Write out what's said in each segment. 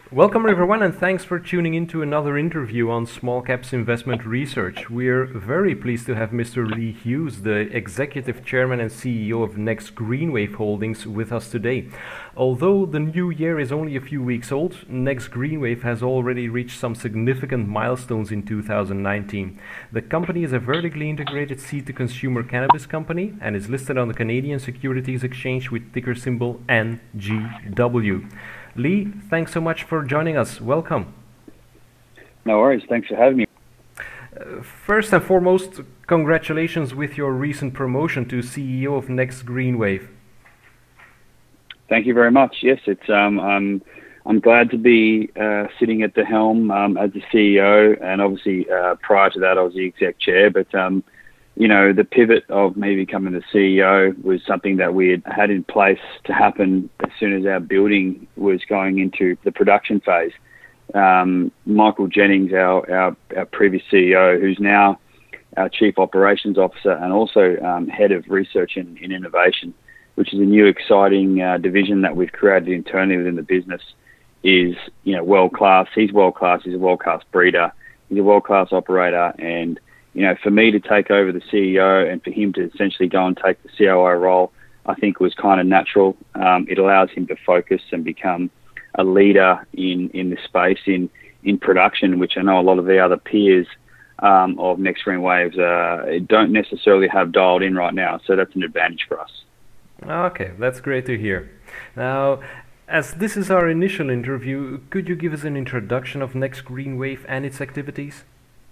Welcome everyone and thanks for tuning in to another interview on Small Caps Investment Research. We're very pleased to have Mr. Lee Hughes, the Executive Chairman and CEO of Next Greenwave Holdings with us today. Although the new year is only a few weeks old, Next Greenwave has already reached some significant milestones in 2019. The company is a vertically integrated seed-to-consumer cannabis company and is listed on the Canadian Securities Exchange with ticker symbol NGW. Lee, thanks so much for joining us. Welcome. No worries. Thanks for having me. First and foremost, congratulations with your recent promotion to CEO of Next Greenwave. Thank you very much. Yes, it's I'm glad to be sitting at the helm as the CEO, and obviously prior to that I was the exec chair. But you know, the pivot of me becoming the CEO was something that we had in place to happen as soon as our building was going into the production phase. Michael Jennings, our previous CEO, who's now our Chief Operations Officer and also Head of Research and Innovation, which is a new exciting division that we've created internally within the business, is world class. He's world class. He's a world class breeder. He's a world class operator, and for me to take over the CEO and for him to essentially go and take the COO role, I think was kind of natural. It allows him to focus and become a leader in this space in production, which I know a lot of the other peers of Next Greenwaves don't necessarily have dialed in right now. So that's an advantage for us. Okay, that's great to hear. Now, as this is our initial interview, could you give us an introduction of Next Greenwave and its activities?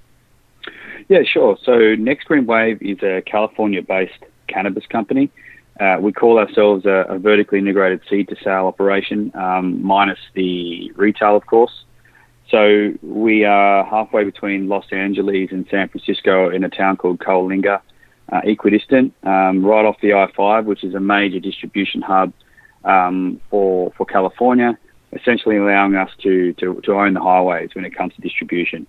Yeah, sure. So Next Greenwave is a California-based cannabis company. We call ourselves a vertically integrated seed-to-sale operation, minus the retail, of course. So we are halfway between Los Angeles and San Francisco in a town called Coalinga, equidistant, right off the I-5, which is a major distribution hub for California, essentially allowing us to own the highways when it comes to distribution.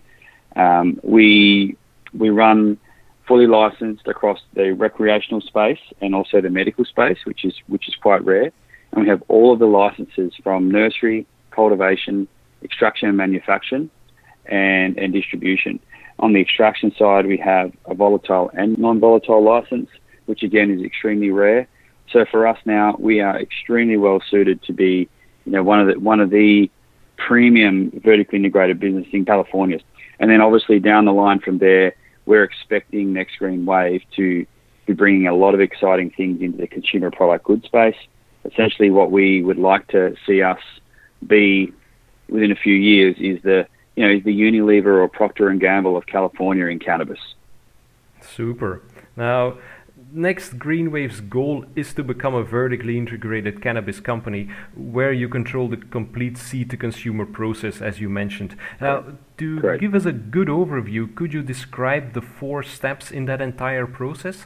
We run fully licensed across the recreational space and also the medical space, which is quite rare. And we have all of the licenses from nursery, cultivation, extraction and manufacturing, and distribution. On the extraction side, we have a volatile and non-volatile license, which again is extremely rare. So for us now, we are extremely well suited to be, one of the premium vertically integrated business in California. And then obviously down the line from there, we're expecting Next Greenwave to be bringing a lot of exciting things into the consumer product goods space. Essentially what we would like to see us be within a few years is the Unilever or Procter & Gamble of California in cannabis. Super. Now, Next Greenwave's goal is to become a vertically integrated cannabis company where you control the complete seed-to-consumer process, as you mentioned. Now, to give us a good overview, could you describe the 4 steps in that entire process?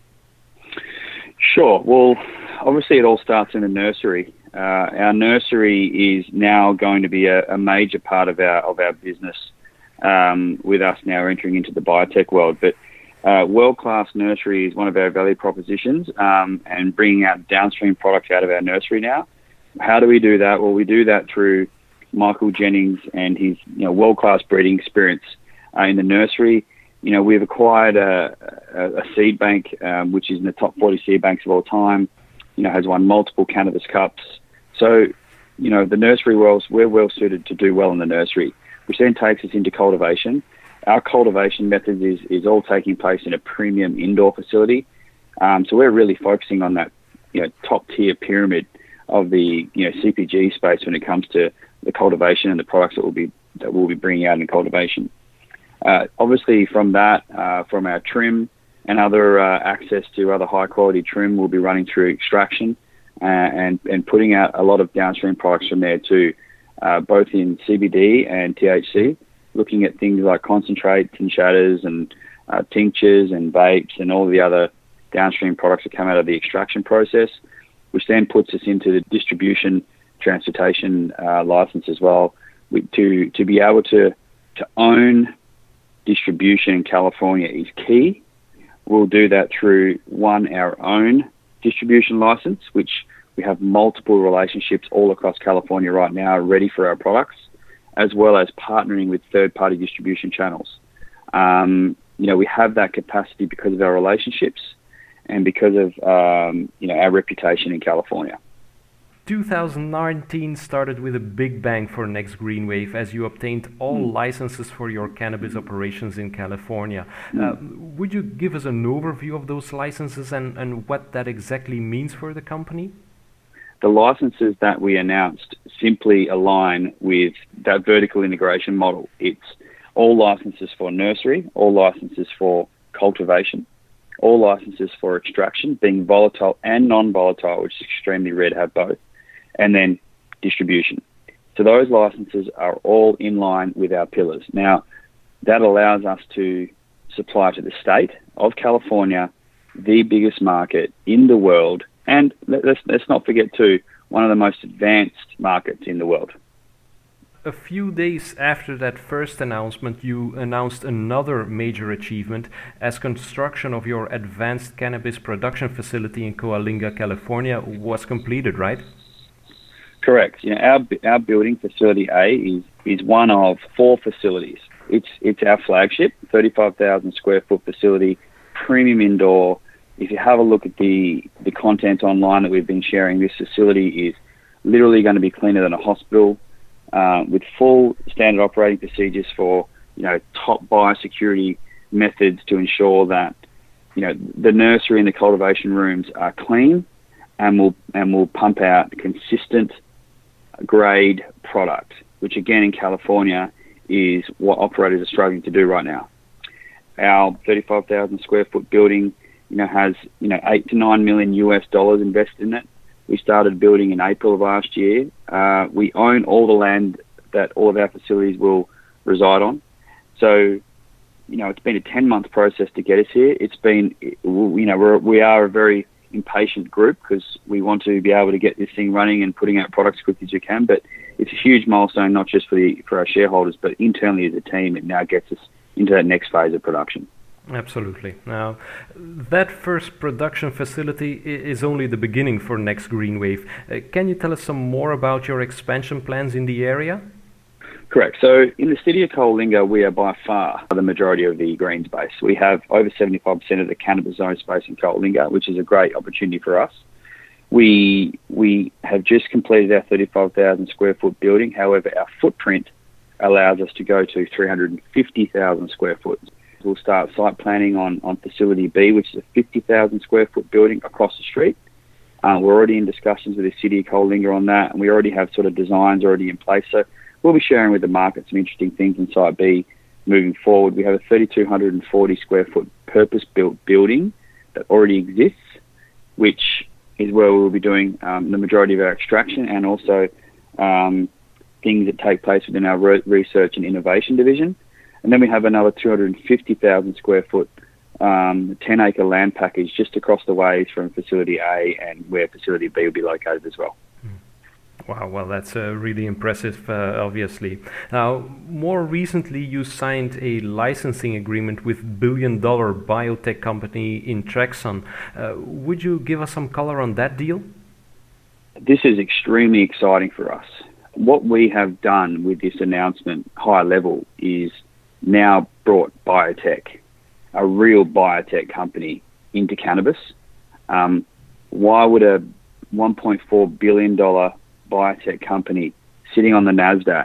Sure. Well, obviously it all starts in the nursery. Our nursery is now going to be a major part of our business, with us now entering into the biotech world. But world-class nursery is one of our value propositions, and bringing out downstream products out of our nursery now. How do we do that? Well, we do that through Michael Jennings and his world-class breeding experience in the nursery. We've acquired a seed bank, which is in the top 40 seed banks of all time. Has won multiple cannabis cups. So, the nursery world, we're well suited to do well in the nursery, which then takes us into cultivation. Our cultivation methods is all taking place in a premium indoor facility. So we're really focusing on that, top tier pyramid of the, CPG space when it comes to the cultivation and the products that we'll be bringing out in cultivation. Obviously from that, from our trim and other access to other high quality trim, we'll be running through extraction and putting out a lot of downstream products from there too, both in CBD and THC. Looking at things like concentrates and shatters and tinctures and vapes and all the other downstream products that come out of the extraction process, which then puts us into the distribution, transportation license as well. To be able to own distribution in California is key. We'll do that through, our own distribution license, which we have multiple relationships all across California right now ready for our products. as well as partnering with third-party distribution channels. We have that capacity because of our relationships and because of our reputation in California. 2019 started with a big bang for Next Green Wave as you obtained all licenses for your cannabis operations in California. Would you give us an overview of those licenses and what that exactly means for the company? The licenses that we announced simply align with that vertical integration model. It's all licenses for nursery, all licenses for cultivation, all licenses for extraction, being volatile and non-volatile, which is extremely rare to have both, and then distribution. So those licenses are all in line with our pillars. Now, that allows us to supply to the state of California, the biggest market in the world, and let's not forget too, one of the most advanced markets in the world. A few days after that first announcement, you announced another major achievement as construction of your advanced cannabis production facility in Coalinga, California was completed, right? Correct. Our building, Facility A, is one of 4 facilities. It's our flagship, 35,000 square foot facility, premium indoor. If you have a look at the content online that we've been sharing, this facility is literally going to be cleaner than a hospital, with full standard operating procedures for top biosecurity methods to ensure that the nursery and the cultivation rooms are clean and will pump out consistent grade product, which again in California is what operators are struggling to do right now. Our 35,000 square foot building has $8 to $9 million invested in it. We started building in April of last year. We own all the land that all of our facilities will reside on. So, it's been a 10-month process to get us here. It's been, we are a very impatient group because we want to be able to get this thing running and putting out products as quick as we can. But it's a huge milestone, not just for our shareholders, but internally as a team. It now gets us into that next phase of production. Absolutely. Now, that first production facility is only the beginning for Next Green Wave. Can you tell us some more about your expansion plans in the area? Correct. So in the city of Coalinga, we are by far the majority of the green space. We have over 75% of the cannabis zone space in Coalinga, which is a great opportunity for us. We have just completed our 35,000 square foot building. However, our footprint allows us to go to 350,000 square foot. We'll start site planning on Facility B, which is a 50,000 square foot building across the street. We're already in discussions with the city of Coalinga on that, and we already have sort of designs already in place. So we'll be sharing with the market some interesting things in Site B moving forward. We have a 3,240 square foot purpose-built building that already exists, which is where we'll be doing the majority of our extraction and also things that take place within our research and innovation division. And then we have another 250,000 square foot 10-acre land package just across the way from Facility A and where Facility B will be located as well. Wow, well, that's really impressive, obviously. Now, more recently, you signed a licensing agreement with billion-dollar biotech company Intrexon. Would you give us some color on that deal? This is extremely exciting for us. What we have done with this announcement, high level, is now brought biotech, a real biotech company, into cannabis. Why would a $1.4 billion biotech company sitting on the NASDAQ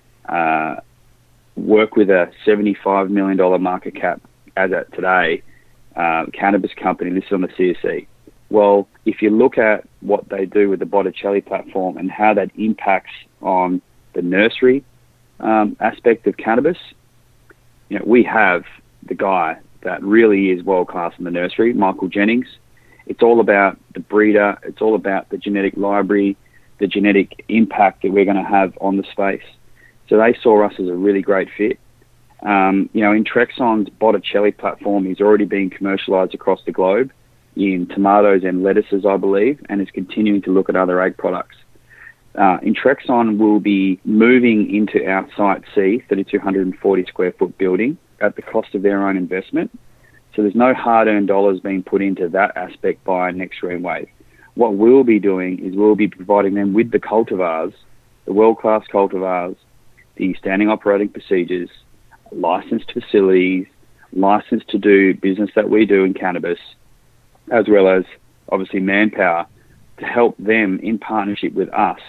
work with a $75 million market cap as at today cannabis company listed on the CSE? Well, if you look at what they do with the Botticelli platform and how that impacts on the nursery aspect of cannabis, we have the guy that really is world-class in the nursery, Michael Jennings. It's all about the breeder. It's all about the genetic library, the genetic impact that we're going to have on the space. So they saw us as a really great fit. Intrexon's Botticelli platform is already being commercialized across the globe in tomatoes and lettuces, I believe, and is continuing to look at other ag products. Intrexon will be moving into our Site C, 3,240 square foot building, at the cost of their own investment. So there's no hard-earned dollars being put into that aspect by Next Green Wave. What we'll be doing is we'll be providing them with the cultivars, the world-class cultivars, the standing operating procedures, licensed facilities, licensed to do business that we do in cannabis, as well as obviously manpower to help them in partnership with us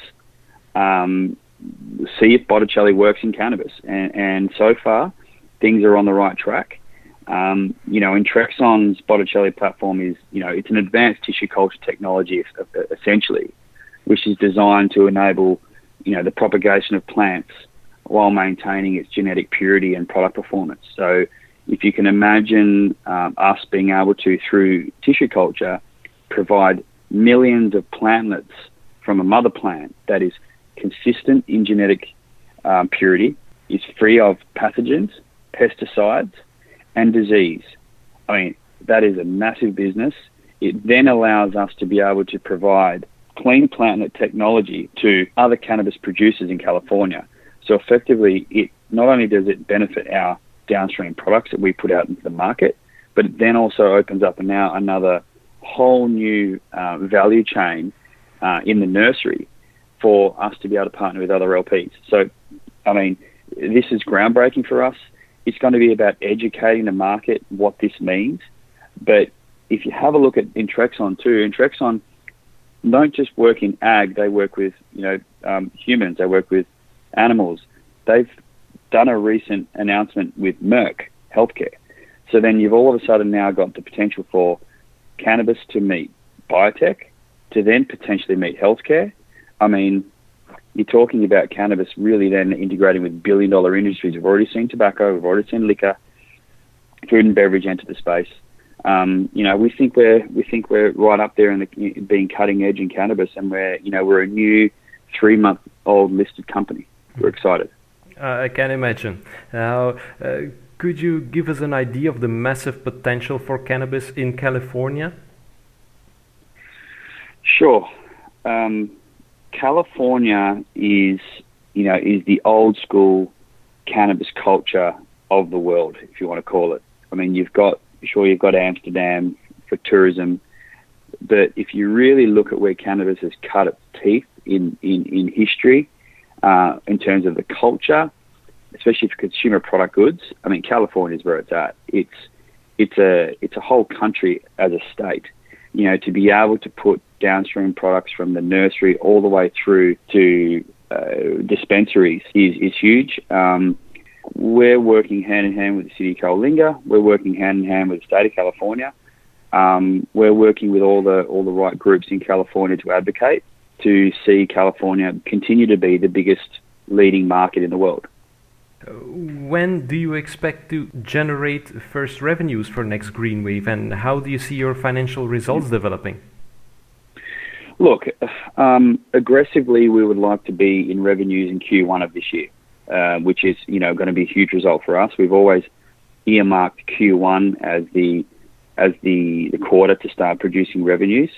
see if Botticelli works in cannabis. And so far, things are on the right track. Intrexon's Botticelli platform is, it's an advanced tissue culture technology essentially, which is designed to enable, the propagation of plants while maintaining its genetic purity and product performance. So if you can imagine us being able to, through tissue culture, provide millions of plantlets from a mother plant that is consistent in genetic purity, is free of pathogens, pesticides, and disease. I mean, that is a massive business. It then allows us to be able to provide clean plantlet technology to other cannabis producers in California. So effectively, it not only does it benefit our downstream products that we put out into the market, but it then also opens up now another whole new value chain in the nursery for us to be able to partner with other LPs. So, I mean, this is groundbreaking for us. It's going to be about educating the market what this means. But if you have a look at Intrexon too, Intrexon don't just work in ag, they work with, humans, they work with animals. They've done a recent announcement with Merck Healthcare. So then you've all of a sudden now got the potential for cannabis to meet biotech, to then potentially meet healthcare. I mean, you're talking about cannabis really then integrating with billion-dollar industries. We've already seen tobacco, we've already seen liquor, food and beverage enter the space. We think we're right up there in the being cutting edge in cannabis, and we're a new 3-month-old listed company. We're excited. I can imagine. Now, could you give us an idea of the massive potential for cannabis in California? Sure. California is the old school cannabis culture of the world, if you want to call it. I mean, you've got Amsterdam for tourism, but if you really look at where cannabis has cut its teeth in history, in terms of the culture, especially for consumer product goods, I mean, California is where it's at. It's a whole country as a state. To be able to put downstream products from the nursery all the way through to dispensaries is huge. We're working hand in hand with the city of Coalinga. We're working hand in hand with the state of California. We're working with all the right groups in California to advocate to see California continue to be the biggest leading market in the world. When do you expect to generate first revenues for Next Green Wave, and how do you see your financial results developing? Look, aggressively, we would like to be in revenues in Q1 of this year, which is, going to be a huge result for us. We've always earmarked Q1 as the quarter to start producing revenues.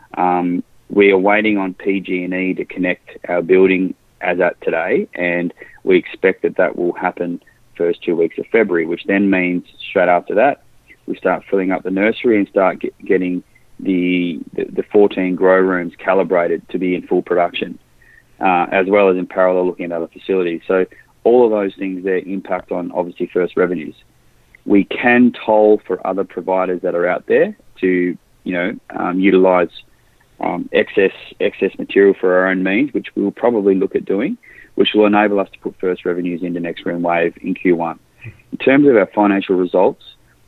We are waiting on PG&E to connect our building as at today, and we expect that will happen first 2 weeks of February, which then means straight after that, we start filling up the nursery and start getting the 14 grow rooms calibrated to be in full production, as well as in parallel looking at other facilities. So all of those things there impact on obviously first revenues. We can toll for other providers that are out there to, utilize excess material for our own means, which we will probably look at doing, which will enable us to put first revenues into Next Green Wave in Q1. In terms of our financial results,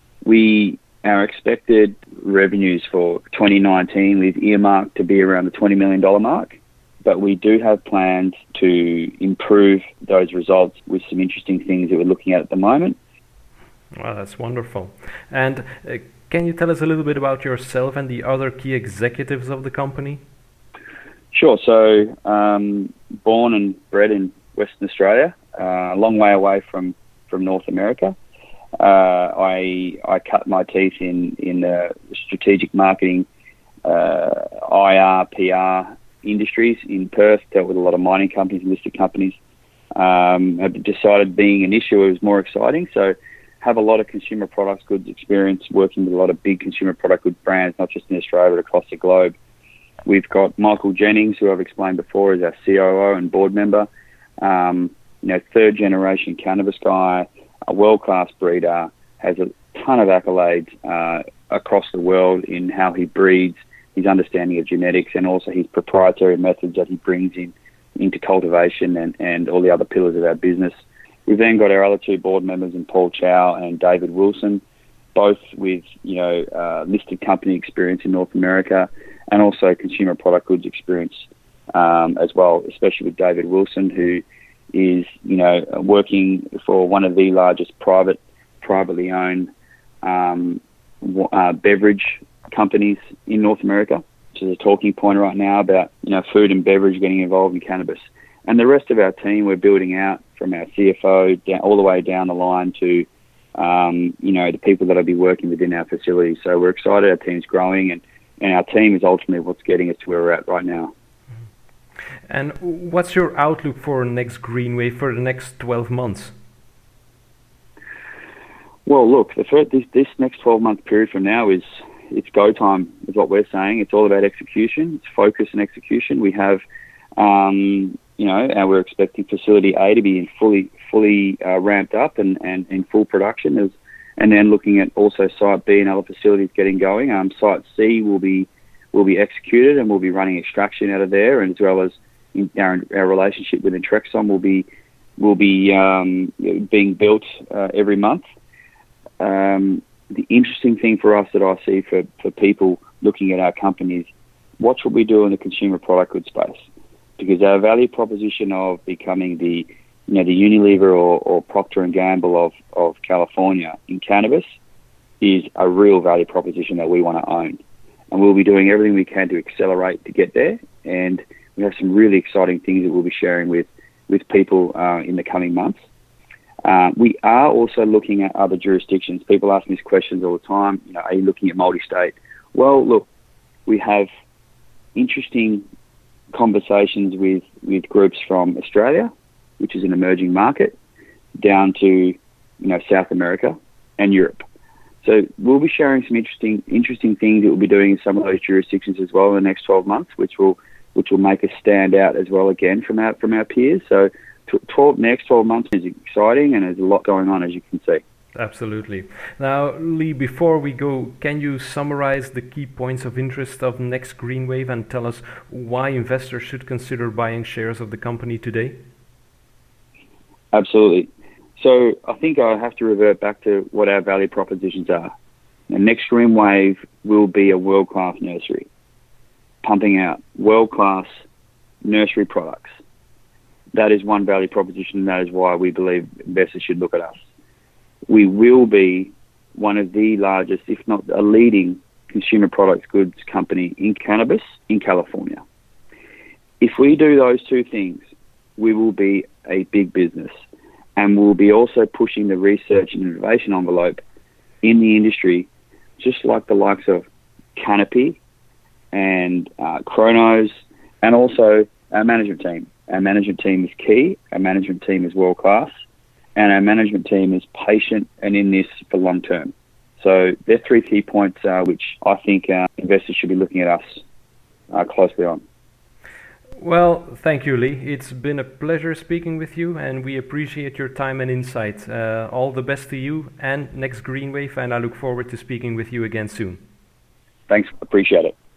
our expected revenues for 2019 we've earmarked to be around the $20 million mark, but we do have plans to improve those results with some interesting things that we're looking at the moment. Well, that's wonderful. And can you tell us a little bit about yourself and the other key executives of the company? Sure. So, born and bred in Western Australia, a long way away from North America. I cut my teeth in strategic marketing, IR, PR industries in Perth, dealt with a lot of mining companies and listed companies. I've decided being an issuer is more exciting, so have a lot of consumer products goods experience working with a lot of big consumer product goods brands, not just in Australia, but across the globe. We've got Michael Jennings, who I've explained before, is our COO and board member. third generation cannabis guy, a world-class breeder, has a ton of accolades across the world in how he breeds, his understanding of genetics, and also his proprietary methods that he brings into cultivation and all the other pillars of our business. We've then got our other two board members in Paul Chow and David Wilson, both with listed company experience in North America and also consumer product goods experience as well, especially with David Wilson, who is working for one of the largest privately owned beverage companies in North America, which is a talking point right now about food and beverage getting involved in cannabis. And the rest of our team we're building out from our CFO all the way down the line to the people that will be working within our facilities. So we're excited. Our team's growing, and our team is ultimately what's getting us to where we're at right now. And what's your outlook for Next Greenwave for the next 12 months? Well, look, this next 12-month period from now it's go time, is what we're saying. It's all about execution. It's focus and execution. We have, and we're expecting Facility A to be fully ramped up and in full production, and then looking at also Site B and other facilities getting going. Site C will be executed, and we'll be running extraction out of there, and as well as our relationship with Intrexon will be being built every month. The interesting thing for us that I see for people looking at our company is watch what we do in the consumer product goods space, because our value proposition of becoming the Unilever or Procter & Gamble of California in cannabis is a real value proposition that we want to own, and we'll be doing everything we can to accelerate to get there. And we have some really exciting things that we'll be sharing with people in the coming months. We are also looking at other jurisdictions. People ask me these questions all the time. Are you looking at multi-state? Well, look, we have interesting conversations with groups from Australia, which is an emerging market, down to South America and Europe. So we'll be sharing some interesting things that we'll be doing in some of those jurisdictions as well in the next 12 months, which will make us stand out as well again from our peers. So next 12 months is exciting, and there's a lot going on, as you can see. Absolutely. Now, Lee, before we go, can you summarize the key points of interest of Next Greenwave and tell us why investors should consider buying shares of the company today? Absolutely. So I think I have to revert back to what our value propositions are. Now, Next Greenwave will be a world-class nursery, pumping out world-class nursery products. That is one value proposition, and that is why we believe investors should look at us. We will be one of the largest, if not a leading, consumer products goods company in cannabis in California. If we do those two things, we will be a big business, and we'll be also pushing the research and innovation envelope in the industry, just like the likes of Canopy and Cronos, and also our management team. Our management team is key. Our management team is world-class. And our management team is patient and in this for long term. So they're three key points which I think investors should be looking at us closely on. Well, thank you, Lee. It's been a pleasure speaking with you, and we appreciate your time and insight. All the best to you and Next Greenwave, and I look forward to speaking with you again soon. Thanks. Appreciate it.